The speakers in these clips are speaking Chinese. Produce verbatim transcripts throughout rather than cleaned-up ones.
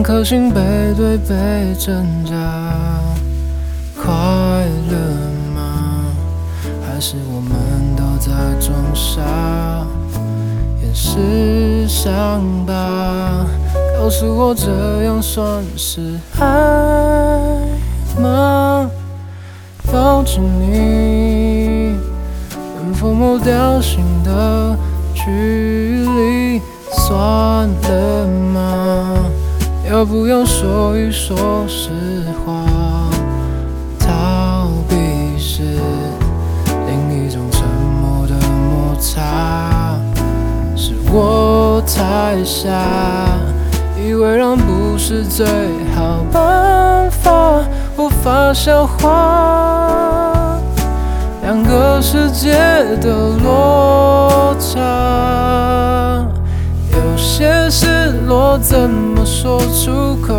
颗心背对背挣扎，快乐吗？还是我们都在装傻，掩饰伤疤？告诉我这样算是爱吗？抱着你，能否抹掉心的距离？算了吗？要不要说一说实话？逃避是另一种沉默的摩擦，是我太傻，以为让步是最好办法，无法消化两个世界的落差。有些失落怎么说出口？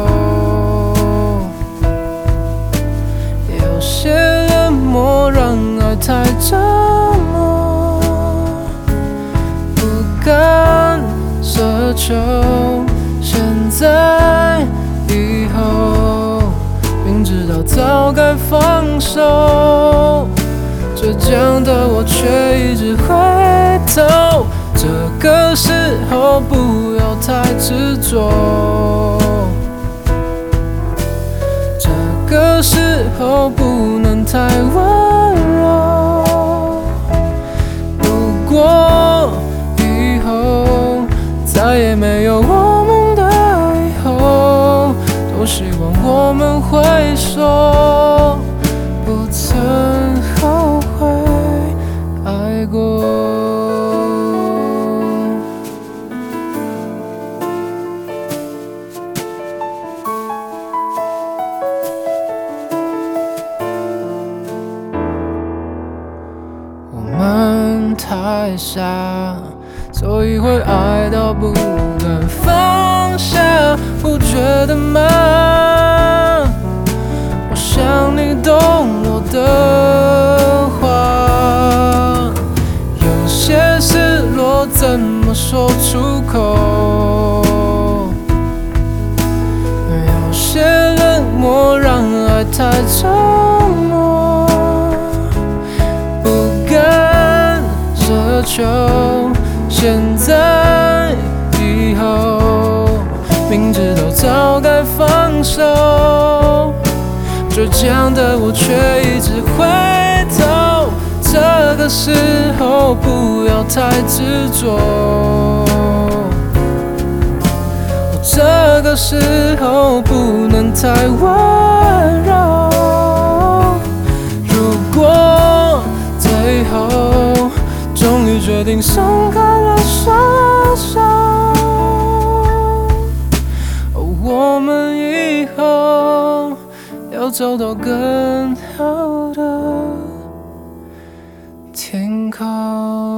有些冷漠让爱太折磨，不敢奢求现在以后，明知道早该放手，倔强的我却一直回头。这个时候不要太执着，这个时候不能太温柔。如果以后再也没有我们的以后，多希望我们会说不曾后悔爱过。太傻，所以会爱到不敢放下，不觉得吗？我想你懂我的话，有些失落怎么说出口？有些冷漠让爱太折磨，不敢奢求现在以后，明知道早该放手，倔强的我却一直回头。这个时候不要太执着，这个时候不能太温柔。如果最后终于决定松开了双手，我们以后要走到更好的天空。